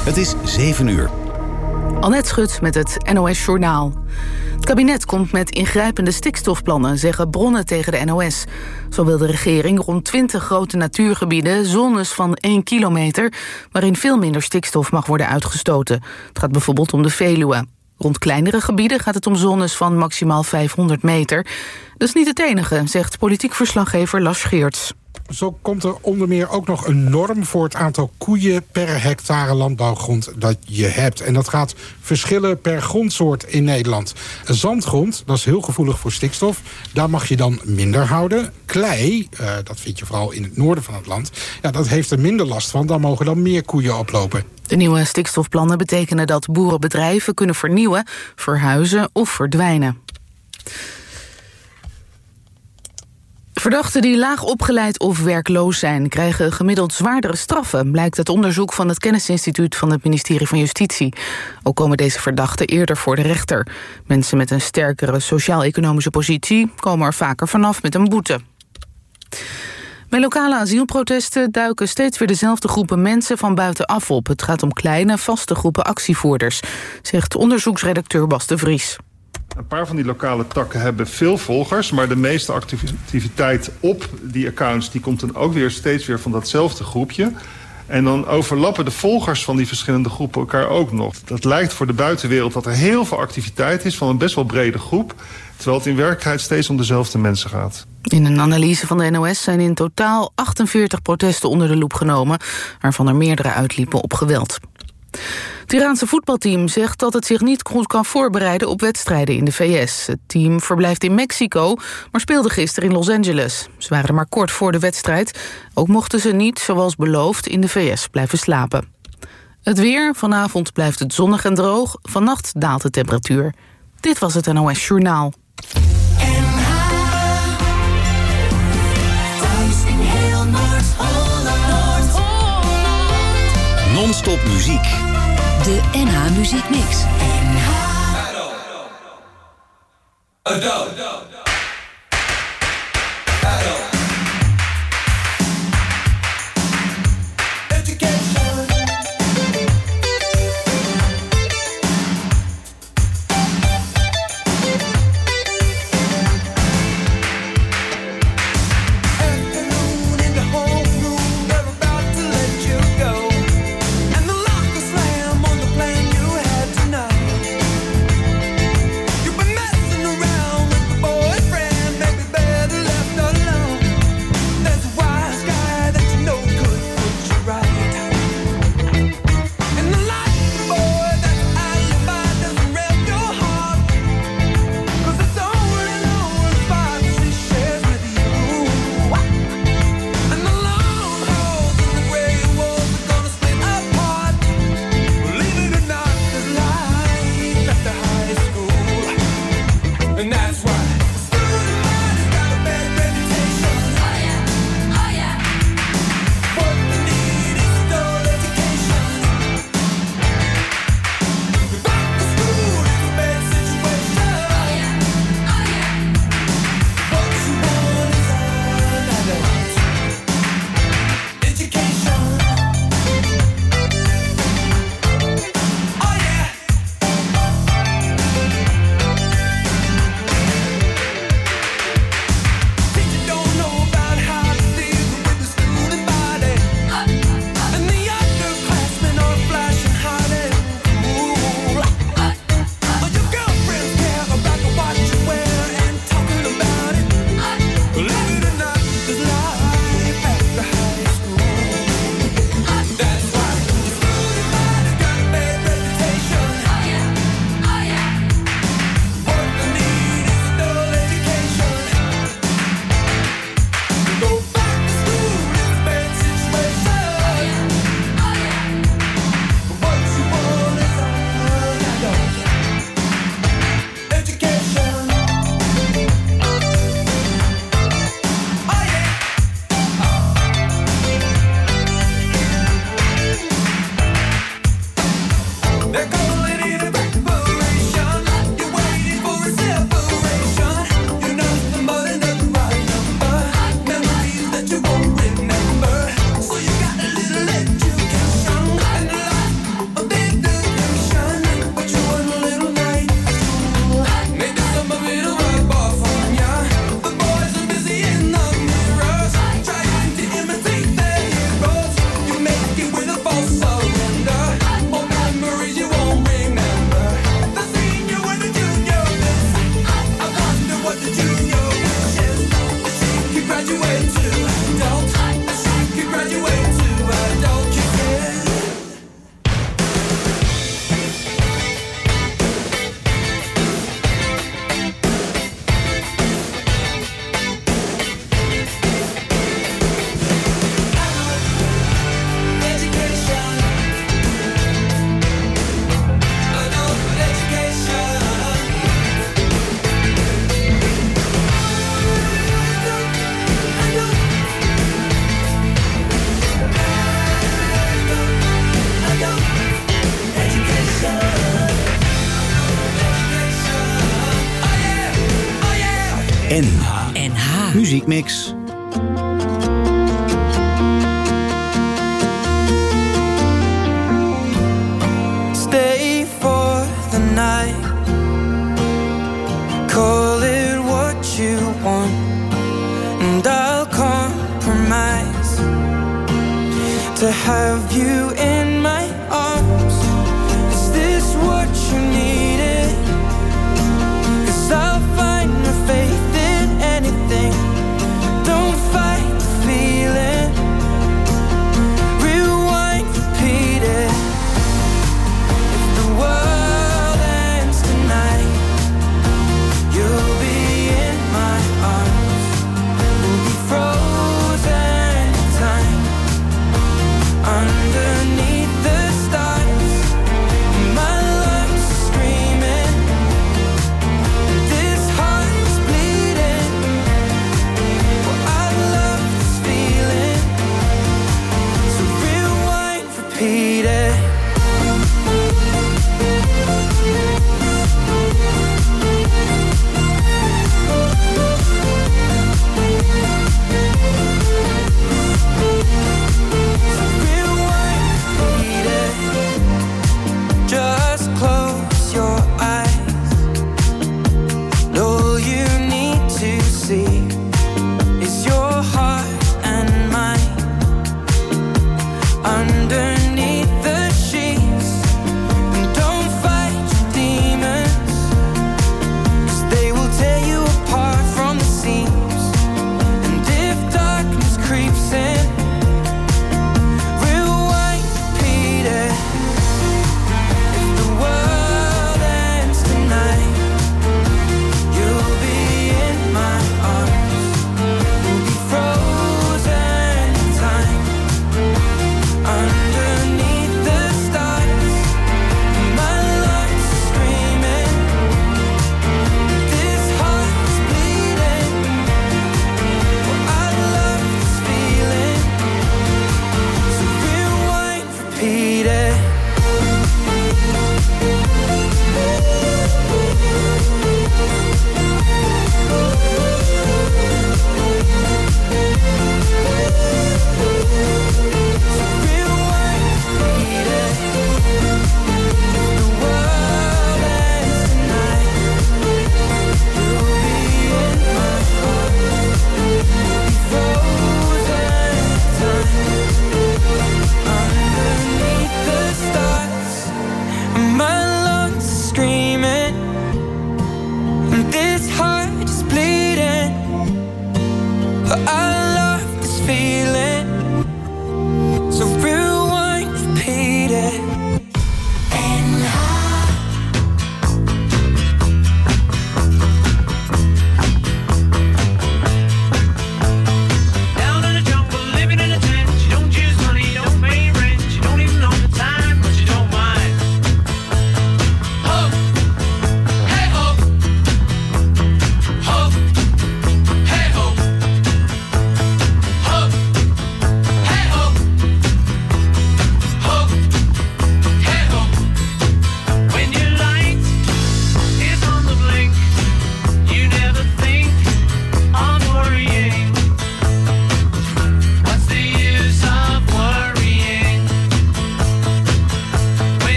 Het is 7 uur. Annette Schut met het NOS Journaal. Het kabinet komt met ingrijpende stikstofplannen, zeggen bronnen tegen de NOS. Zo wil de regering rond 20 grote natuurgebieden zones van 1 kilometer... waarin veel minder stikstof mag worden uitgestoten. Het gaat bijvoorbeeld om de Veluwe. Rond kleinere gebieden gaat het om zones van maximaal 500 meter. Dat is niet het enige, zegt politiek verslaggever Lars Geerts. Zo komt er onder meer ook nog een norm voor het aantal koeien per hectare landbouwgrond dat je hebt. En dat gaat verschillen per grondsoort in Nederland. Zandgrond, dat is heel gevoelig voor stikstof. Daar mag je dan minder houden. Klei, dat vind je vooral in het noorden van het land. Ja, dat heeft er minder last van. Daar mogen dan meer koeien oplopen. De nieuwe stikstofplannen betekenen dat boerenbedrijven kunnen vernieuwen, verhuizen of verdwijnen. Verdachten die laag opgeleid of werkloos zijn, krijgen gemiddeld zwaardere straffen, blijkt uit onderzoek van het Kennisinstituut van het ministerie van Justitie. Ook komen deze verdachten eerder voor de rechter. Mensen met een sterkere sociaal-economische positie komen er vaker vanaf met een boete. Bij lokale asielprotesten duiken steeds weer dezelfde groepen mensen van buitenaf op. Het gaat om kleine, vaste groepen actievoerders, zegt onderzoeksredacteur Bas de Vries. Een paar van die lokale takken hebben veel volgers, maar de meeste activiteit op die accounts die komt dan ook weer steeds weer van datzelfde groepje. En dan overlappen de volgers van die verschillende groepen elkaar ook nog. Dat lijkt voor de buitenwereld dat er heel veel activiteit is van een best wel brede groep, terwijl het in werkelijkheid steeds om dezelfde mensen gaat. In een analyse van de NOS zijn in totaal 48 protesten onder de loep genomen, waarvan er meerdere uitliepen op geweld. Het Iraanse voetbalteam zegt dat het zich niet goed kan voorbereiden op wedstrijden in de VS. Het team verblijft in Mexico, maar speelde gisteren in Los Angeles. Ze waren er maar kort voor de wedstrijd. Ook mochten ze niet, zoals beloofd, in de VS blijven slapen. Het weer, vanavond blijft het zonnig en droog. Vannacht daalt de temperatuur. Dit was het NOS Journaal. Non-stop muziek. De NH Muziek Mix. Boy NH Muziekmix. Stay for the night. Call it what you want, and I'll compromise to have you in my arms. Is this what you needed? 'Cause I'll find my faith in anything. Don't fight the feeling. Rewind, repeat it. If the world ends tonight, you'll be in my arms. We'll be frozen in time underneath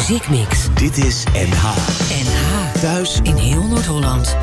Muziekmix. Dit is NH. NH. Thuis In heel Noord-Holland.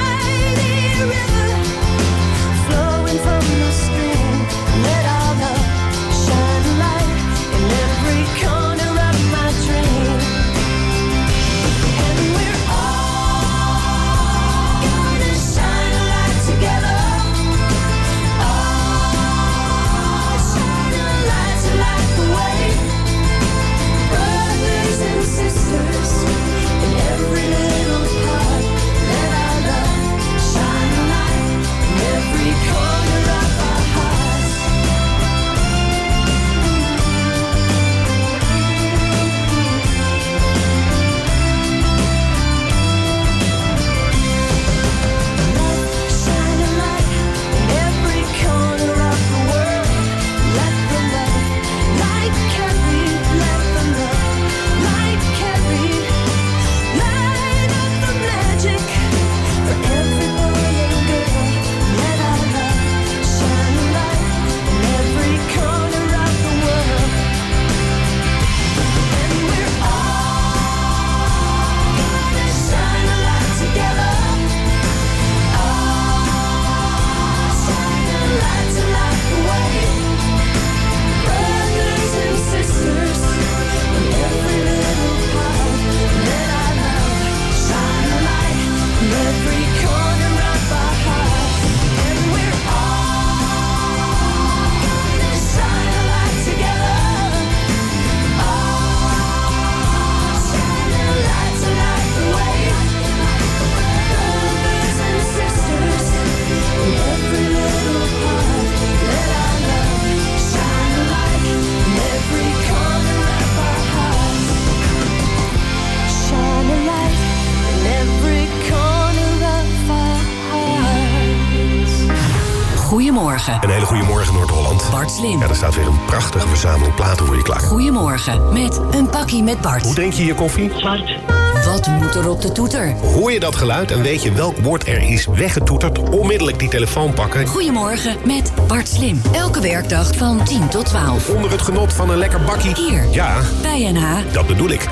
Flowing from the stream, let our love Goedemorgen. Een hele goede morgen, Noord-Holland. Bart Slim. Ja, er staat weer een prachtige verzameling platen voor je klaar. Goedemorgen met een pakkie met Bart. Hoe drink je je koffie? Zwart. Wat moet er op de toeter? Hoor je dat geluid en weet je welk woord er is weggetoeterd? Onmiddellijk die telefoon pakken. Goedemorgen met Bart Slim. Elke werkdag van 10 tot 12. Onder het genot van een lekker bakkie. Hier. Ja, Bij NH. dat bedoel ik.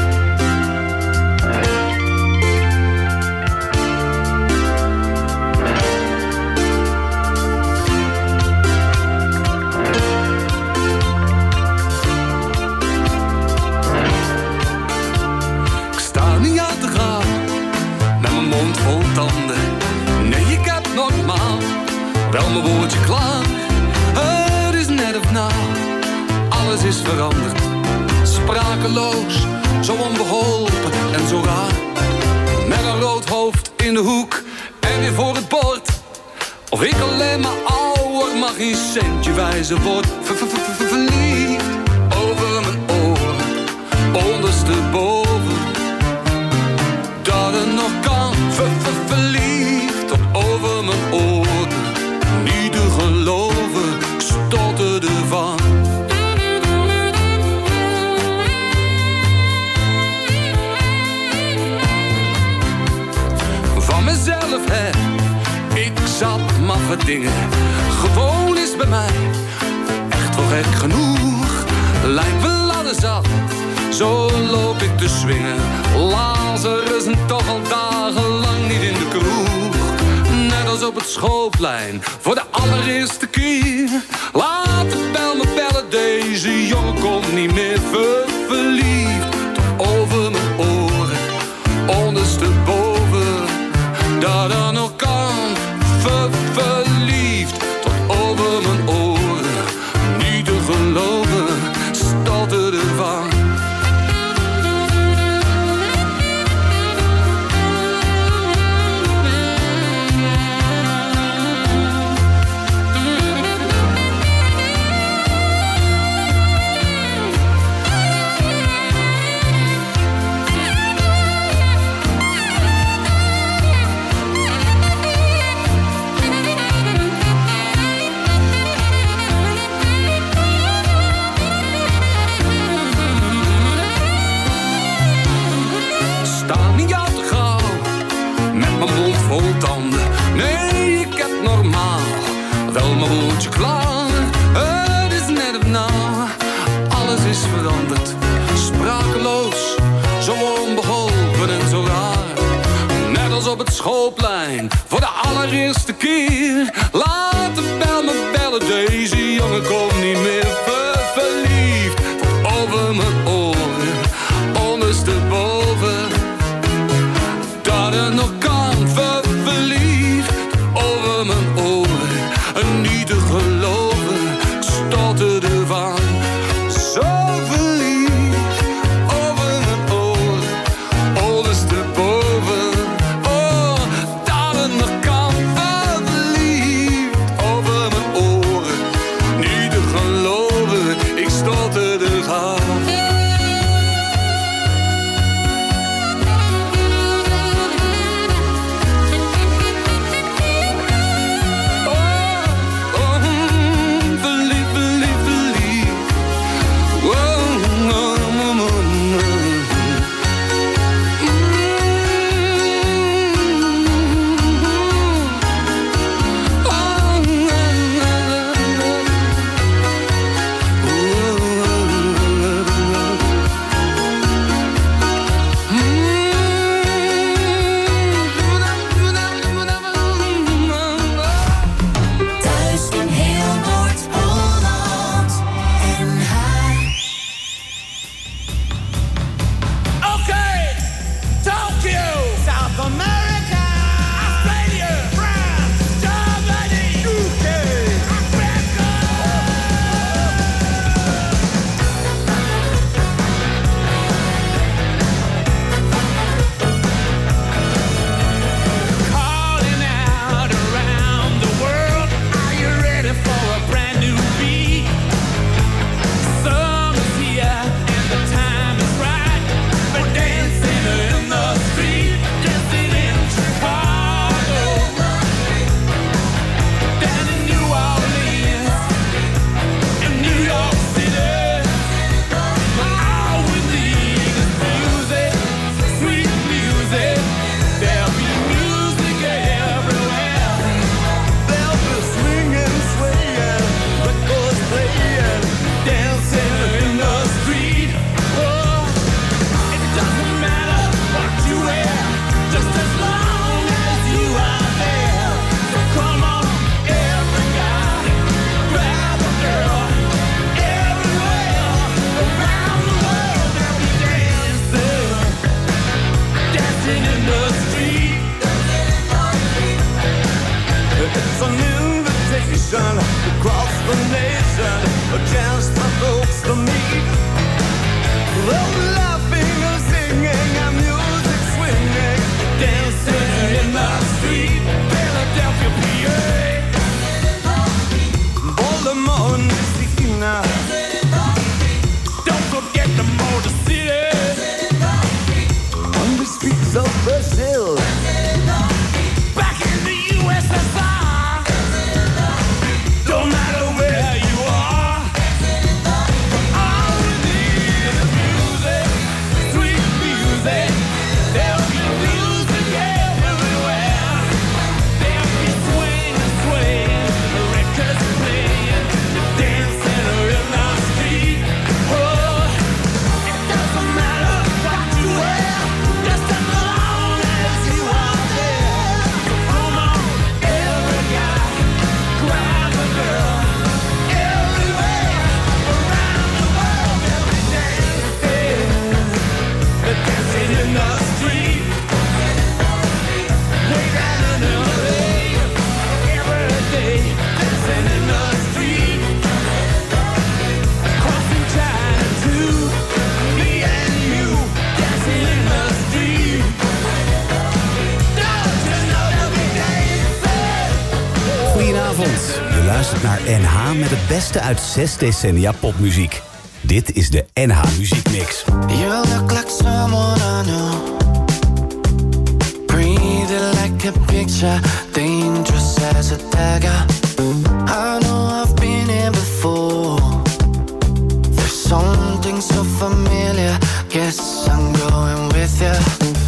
Wel mijn woordje klaar, het is net of nou, alles is veranderd. Sprakeloos, zo onbeholpen en zo raar. Met een rood hoofd in de hoek en weer voor het bord. Of ik alleen maar ouder, mag geen centje wijzen word. Verliefd over mijn oren, ondersteboven. Dat het nog kan, verliefd tot over mijn oren. Niet te geloven, ik stotterde van. Van mezelf, hè, ik zat maffe dingen. Gewoon is bij mij echt wel gek genoeg. Lijkt wel ladder zat, zo loop ik te swingen. Lazarus en toch al dagenlang niet in de kroeg. Net als op het schoolplein, voor de allereerste keer. Laat de bel me bellen, deze jongen komt niet meer. Verliefd tot over mijn oren, ondersteboven. Dat er nog kan, verliefd tot over mijn oren. Niet te geloven, stotterde van. Vol tanden, nee, ik heb normaal wel mijn woordje klaar. Het is net of nou, alles is veranderd. Sprakeloos, zo onbeholpen en zo raar. Net als op het schoolplein, voor de allereerste keer. Laat de bel me bellen, deze jongen komt niet meer. Verliefd over mijn oren, ondersteboven. Dat er nog kan. Verliefd over mijn oren en niet te geloven, ik stotterde van. Zo verliefd over mijn oren, ondersteboven. Oh, dat het nog kan. Verliefd over mijn oren, niet te geloven, ik stotterde van. NH met het beste uit 6 decennia popmuziek. Dit is de NH Muziekmix. You look like someone I know. Breathing like a picture, dangerous as a dagger. I know I've been here before. There's something so familiar. Guess I'm going with you.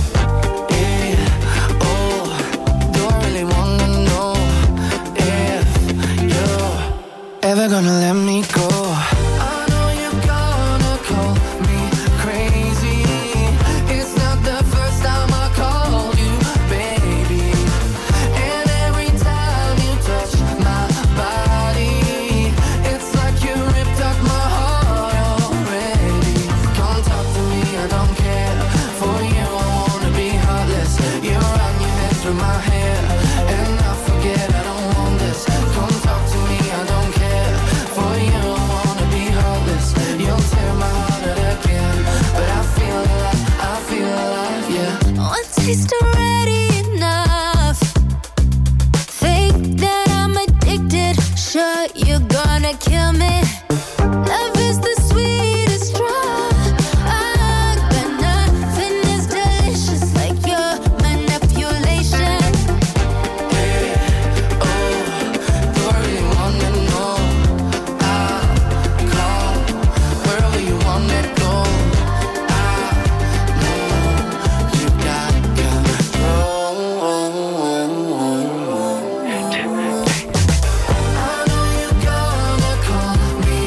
Ever gonna let me go? I know you're gonna call me crazy. It's not the first time I called you baby. And every time you touch my body, it's like you ripped up my heart already. Come talk to me, I don't care. For you I wanna be heartless. You run your head through my hair, and I forget I don't want this. Come talk to me, I don't care. For you I wanna be heartless. You'll tear my heart out again, but I feel alive, yeah. One taste already enough. Think that I'm addicted. Sure you're gonna kill me. Love is the sweetest drug, but nothing is delicious like your manipulation. Hey, oh, do I really wanna know? I'll call wherever you want me to go. I know you got control. I know you're gonna call me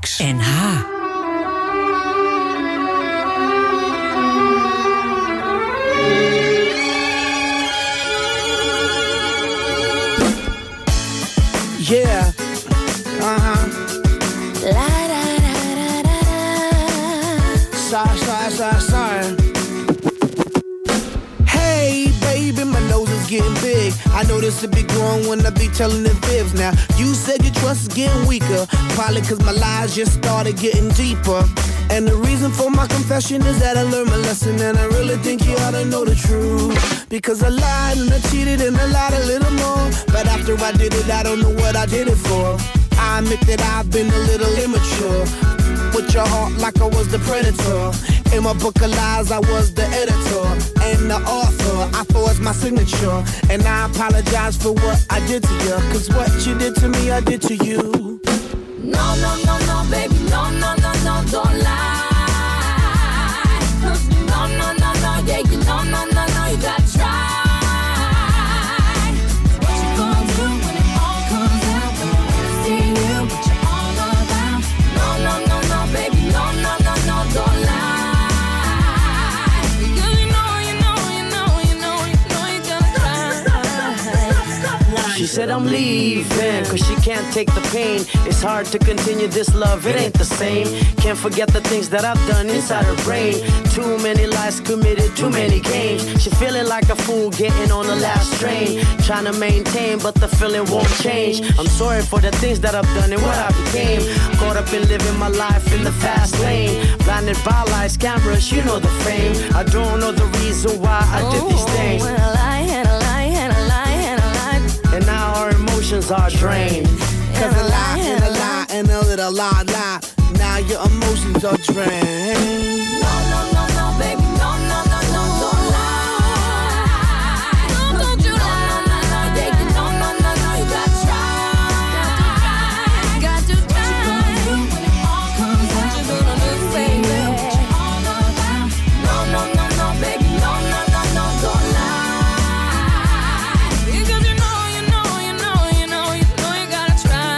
Max. NH. Yeah. La da da da da da. Sorry. Hey, baby, my nose is getting big. I know this will be growing when I be telling the fibs. Now, you said your trust is getting weaker. Probably cause my lies just started getting deeper. And the reason for my confession is that I learned my lesson. And I really think you ought to know the truth. Because I lied and I cheated and I lied a little more. But after I did it, I don't know what I did it for. I admit that I've been a little immature. With your heart like I was the predator. In my book of lies, I was the editor and the author. I forged my signature. And I apologize for what I did to you. Cause what you did to me, I did to you. No, no, no, no, baby, no, no, no, no, don't lie. No, no, no, no, yeah, you no, no, no, no, you gotta try. What you gonna do when it all comes out? When I see you, what you all about? No, no, no, no, baby, no, no, no, no, don't lie. Because you know you gotta try. She said I'm leaving, cause she can't take the pain. It's hard to continue this love, it ain't the same. Can't forget the things that I've done inside her brain. Too many lies committed, too many games. She feeling like a fool getting on the last train. Trying to maintain, but the feeling won't change. I'm sorry for the things that I've done and what I became. Caught up in living my life in the fast lane. Blinded by lights, cameras, you know the fame. I don't know the reason why I did these things. And a lie, and a lie, and a lie, and a lie. And now our emotions are drained. Cause a lie and a lie and a little lie. Now your emotions are drained. No, no, no, no, baby, no, no, no, no, don't lie. No, don't you lie. No, no, no, yeah, you no, no, no, no, you gotta try. Got to try. What you gonna do when it all comes out? What you gonna do, baby? What you all about? No, no, no, no, baby, no, no, no, no, don't lie. Because you know you gotta try.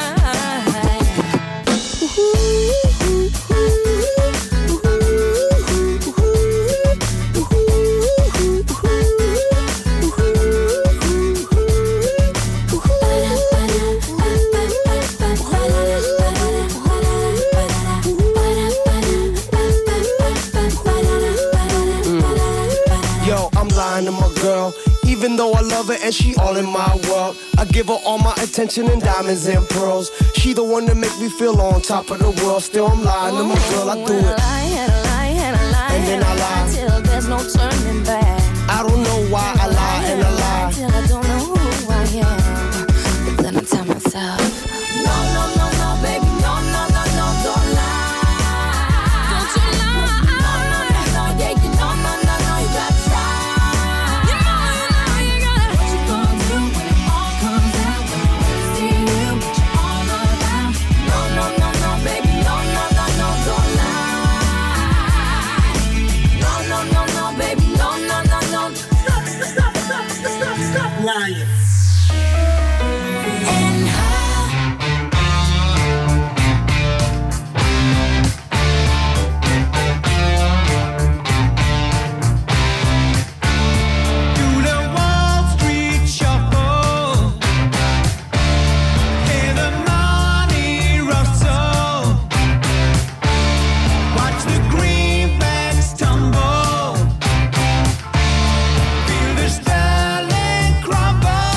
Yo, I'm lying to my girl. Even though I love her and she all in my world, I give her all my attention and diamonds and pearls. She the one that make me feel on top of the world. Still I'm lying to my girl, I do it. And a lie, and then I lie till there's no turning back. I don't know why I lie and I lie till I don't know who I am. But then I tell myself, no, no, no, no, baby, no, no, no, no, don't lie. Don't you lie. No, no, no, no, yeah, you no, no, no, no, you gotta try. You know you gotta. What you gonna do when it all comes out? When I see you, what you all about? No, no, no, no, baby, no, no, no, no, don't lie. No, no, no, no, baby, no, no, no, no. Stop lying. Tumble, feel the sterling crumble.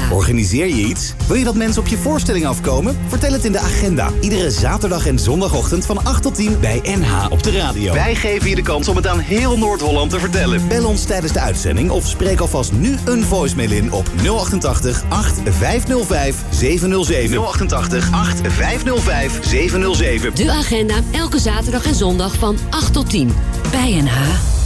Organiseer je iets? Wil je dat mensen op je voorstelling afkomen? Vertel het in de agenda. Iedere zaterdag en zondagochtend van 8 tot 10 bij NH op de radio. Wij geven je de kans om het aan heel Noord-Holland te vertellen. Bel ons tijdens de uitzending of spreek alvast nu een voicemail in op 088 8505 707. 088 8505 707. De agenda elke zaterdag en zondag van 8 tot 10 bij NH.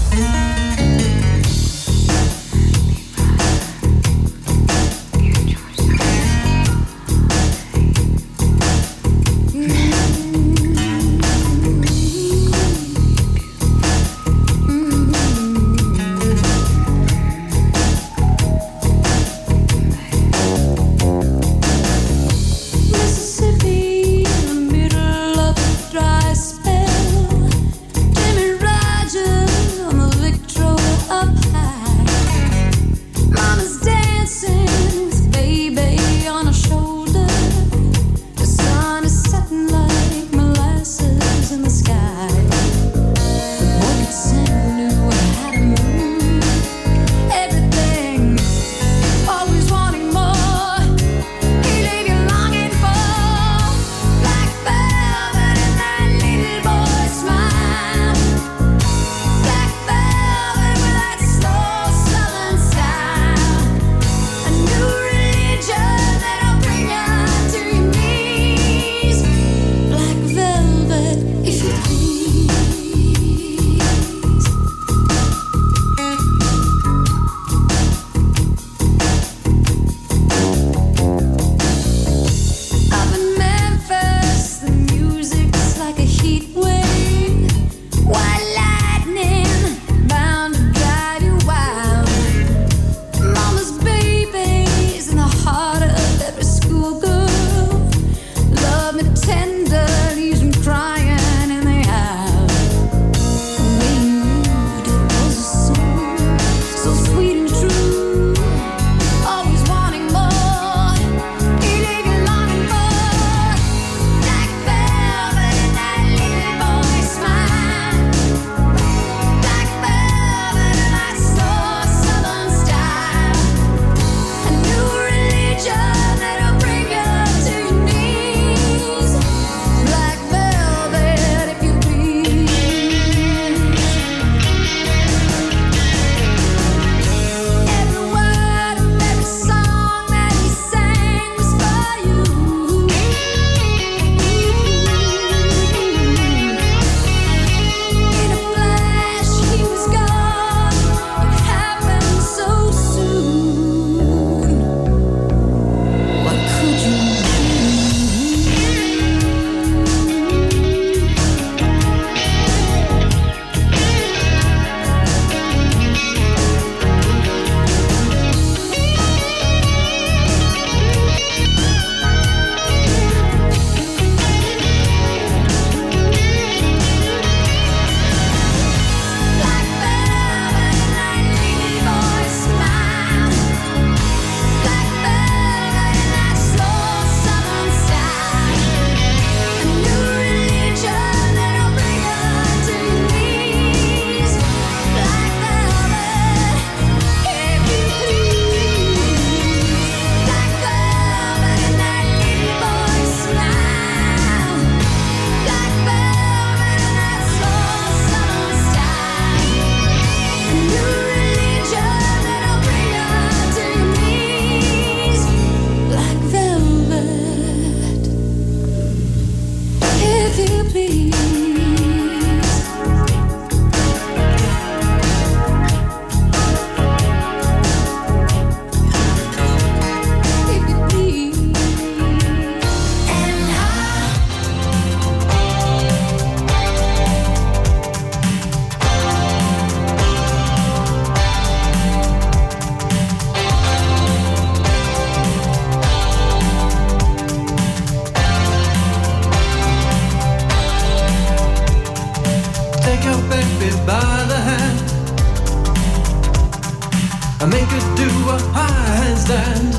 make her do a handstand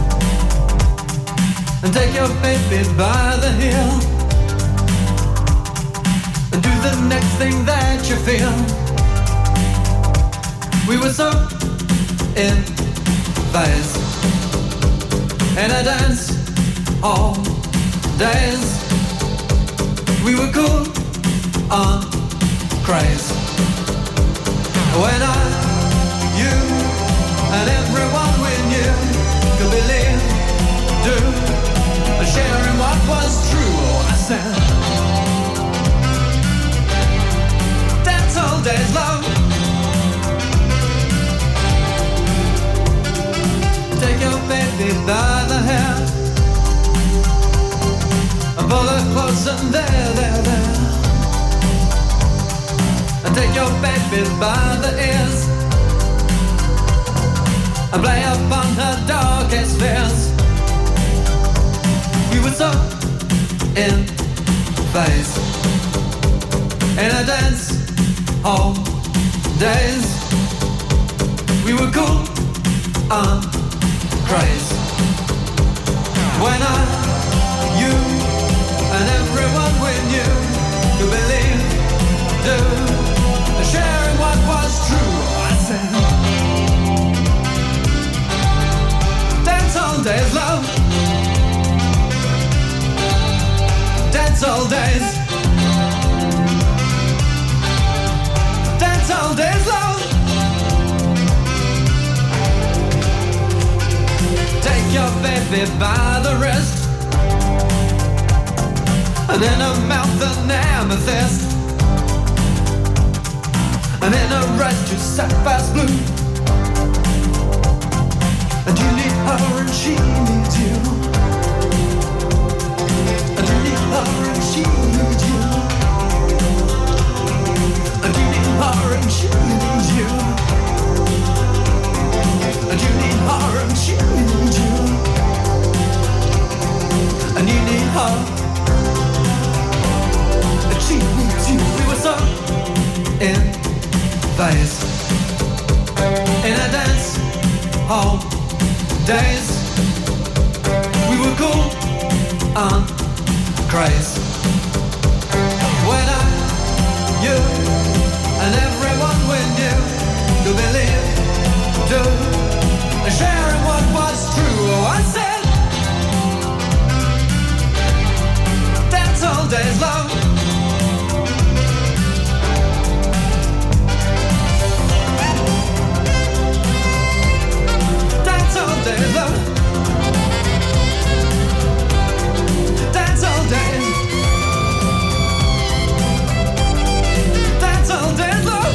and take your baby by the heel and do the next thing that you feel. We were so in phase. and I danced all days. We were cool on craze. When I, you, and everyone we knew could believe, do, sharing what was true. Oh, I said, dance all days long. Take your baby by the hair and pull her close and there. And take your baby by the ears and play upon her darkest fears. We were so in phase in a dance all days. We were cool on craze. When I, you, and everyone we knew could believe, do, sharing what was true. I said, dance all days, love. Dance all days. Dance all days, love. Take your baby by the wrist and in her mouth an amethyst, and in her eyes just sapphire's blue. And you need her and she needs you. And you need her and she needs you. And you need her and she needs you. And you need her and she needs you. And you need her and she needs you. We were so in phase in a dance hall days. We were cool on craze. When I, you, and everyone we knew could believe, do, sharing what was true. Oh, I said, dance all days, love. Dance all days, love. Dance all days. Dance all days, love.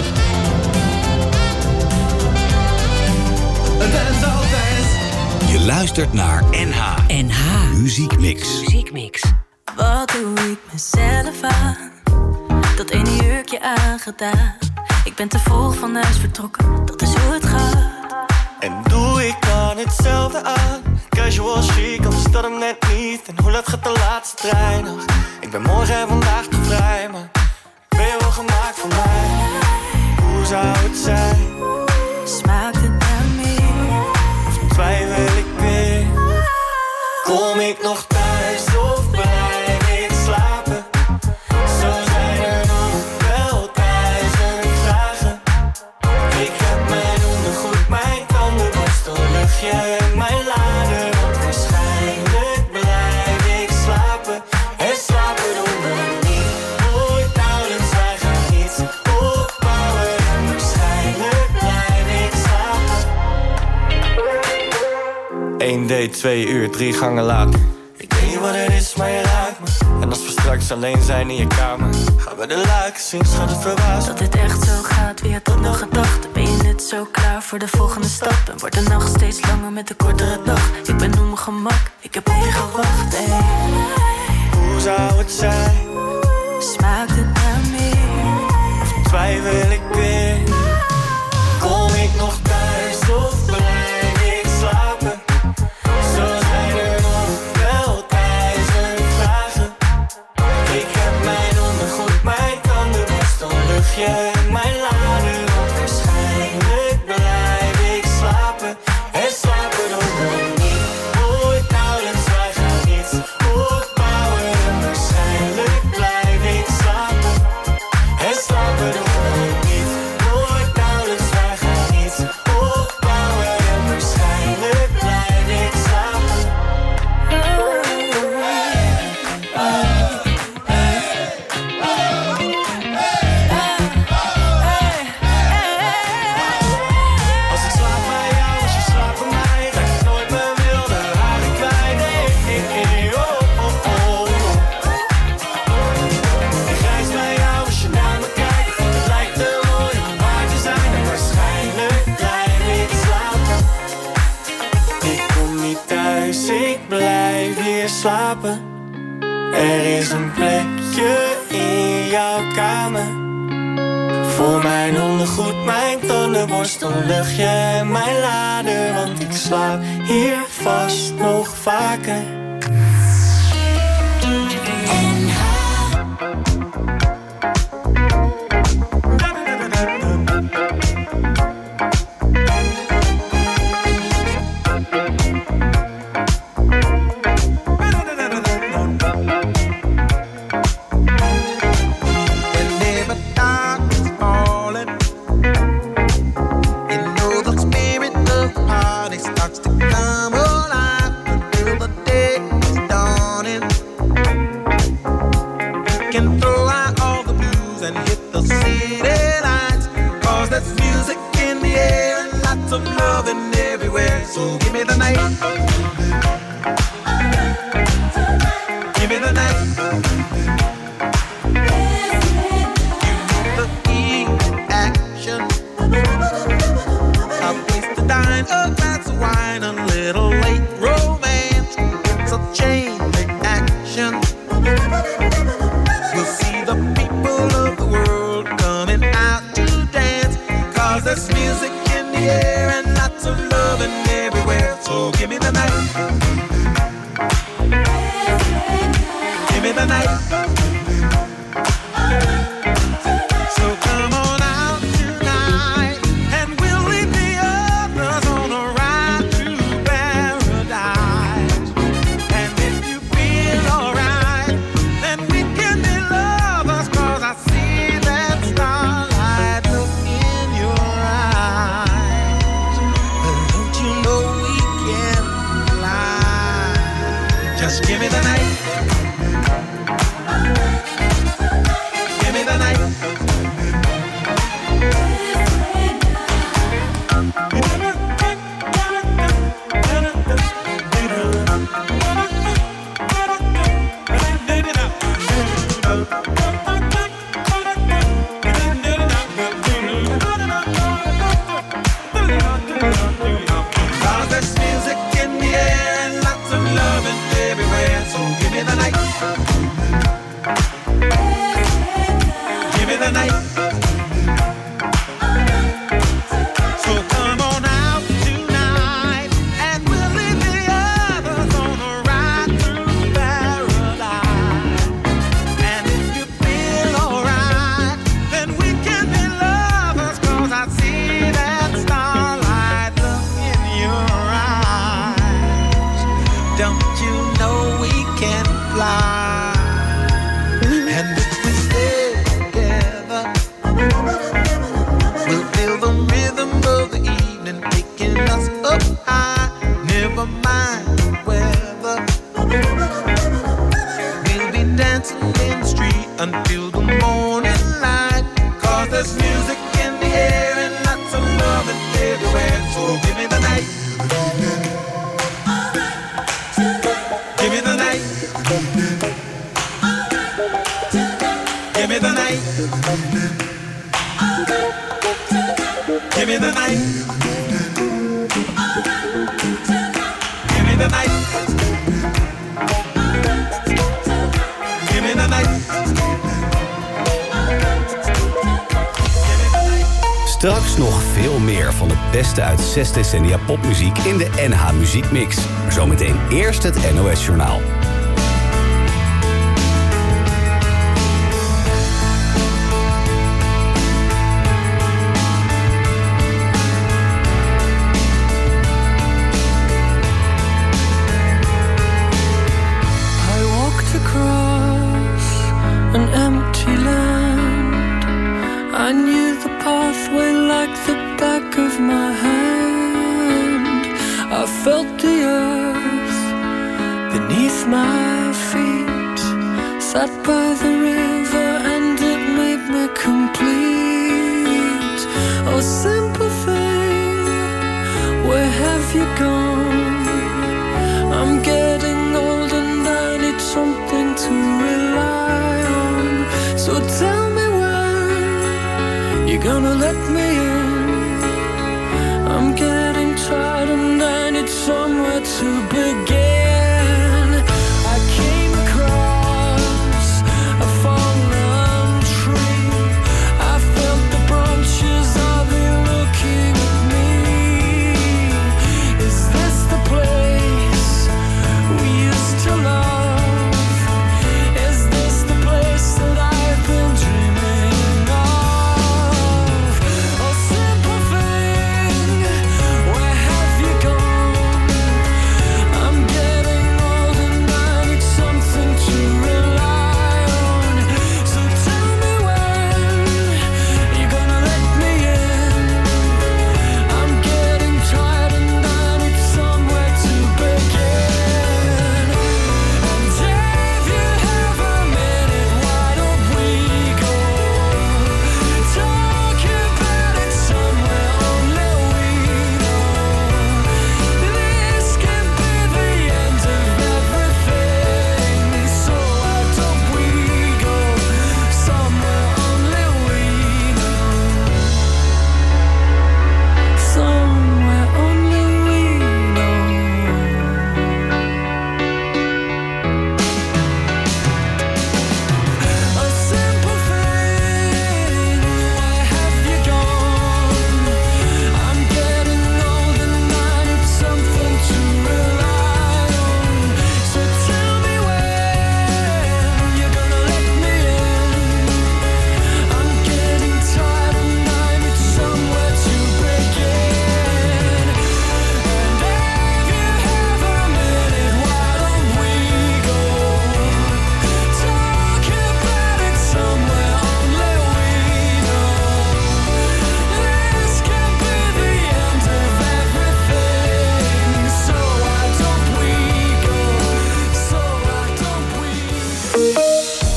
Dance all days. Je luistert naar NH Muziek Mix. Wat doe ik mezelf aan? Dat ene jurkje aangedaan. Ik ben te vroeg van huis vertrokken, dat is hoe het gaat. En doe ik dan hetzelfde aan? Casual chic, anders dat hem net niet. En hoe laat gaat de laatste trein nog? Ik ben morgen en vandaag te vrij, maar ben je wel gemaakt voor mij? Hoe zou het zijn? Smaakt het naar meer? Of twijfel ik weer? Kom ik nog thuis of blijf ik slapen? Zo zijn er nog wel duizend vragen. Ik heb mijn ondergoed, mijn tandenborstel, luchtje en mijn lader. Want waarschijnlijk blijf ik slapen. En slapen doen we niet. Nooit nauwelijks, wij gaan niets opbouwen. En waarschijnlijk blijf ik slapen. 1 date, 2 uur, 3 gangen later. Ik weet niet wat het is, maar je raakt me. En als we straks alleen zijn in je kamer, gaan we de luiken zien, schat het verbaasd. Dat dit echt zo gaat, wie had dat nog gedacht? Ben je net zo klaar voor de volgende stap? En wordt de nacht steeds langer met de kortere dag? Ik ben op mijn gemak, ik heb op je gewacht, ey. Hoe zou het zijn? Smaakt het naar meer? Of twijfel ik weer? Kom ik nog thuis of blijf ik slapen? Zo zijn er nog wel duizend vragen. Ik heb mijn ondergoed, mijn tandenborstel, luchtje en mijn lader. Want waarschijnlijk blijf ik slapen. En slapen doen we niet. Nooit nauwelijks, wij gaan niets opbouwen. En waarschijnlijk slapen. Er is een plekje in jouw kamer. Voor mijn ondergoed, mijn tandenborstel, luchtje en mijn lader. Want ik slaap hier vast nog vaker. Straks nog veel meer van het beste uit 6 decennia popmuziek in de NH Muziekmix. Maar zometeen eerst het NOS Journaal. I knew the pathway like the back of my hand. I felt the earth beneath my feet. Sat by the river and it made me complete. Oh, simple thing, where have you gone? I'm getting old and I need something to rely on. So tell me you're gonna let me in. I'm getting tired and I need somewhere to begin. I can't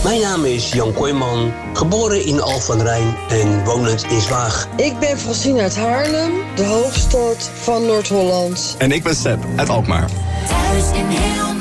Mijn naam is Jan Kooijman, geboren in Al van Rijn en wonend in Zwaag. Ik ben Francine uit Haarlem, de hoofdstad van Noord-Holland. En ik ben Seb uit Alkmaar. Thuis in heel